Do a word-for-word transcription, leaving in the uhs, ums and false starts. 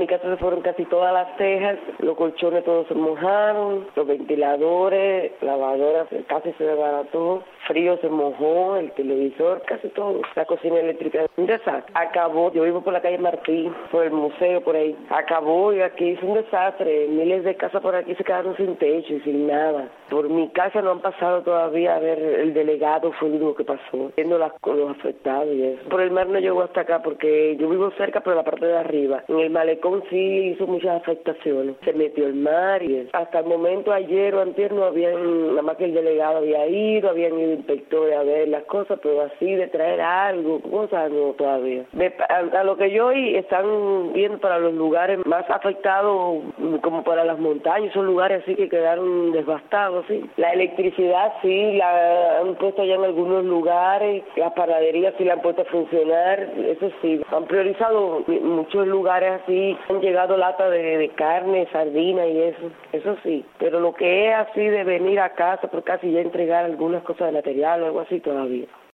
casa se fueron casi todas las tejas, los colchones todos se mojaron, los ventiladores, lavadoras casi se desbarató, frío se mojó, el televisor, casi todo, la cocina eléctrica, un desastre. Acabó, yo vivo por la calle Martín, por el museo, por ahí, acabó y aquí es un desastre, miles de casas por aquí se quedaron sin techo y sin nada. Por mi casa no han pasado todavía a ver el delegado, fue lo único que pasó, viendo las, los afectados y eso. Por el mar no llegó hasta acá porque yo vivo cerca, pero en la parte de arriba. En el malecón sí hizo muchas afectaciones, se metió el mar y eso. Hasta el momento, ayer o antier no habían, nada más que el delegado había ido, habían ido inspectores a ver las cosas, pero así de traer algo, cosas no todavía. De, a, a lo que yo oí, están viendo para los lugares más afectados, como para las montañas, son lugares así que quedaron devastados, sí. La electricidad sí, la han puesto ya en algunos lugares, las panaderías sí la han puesto a funcionar, eso sí. Han priorizado muchos lugares así, han llegado latas de, de carne, sardina y eso, eso sí. Pero lo que es así de venir a casa por casi ya entregar algunas cosas de material o algo así todavía.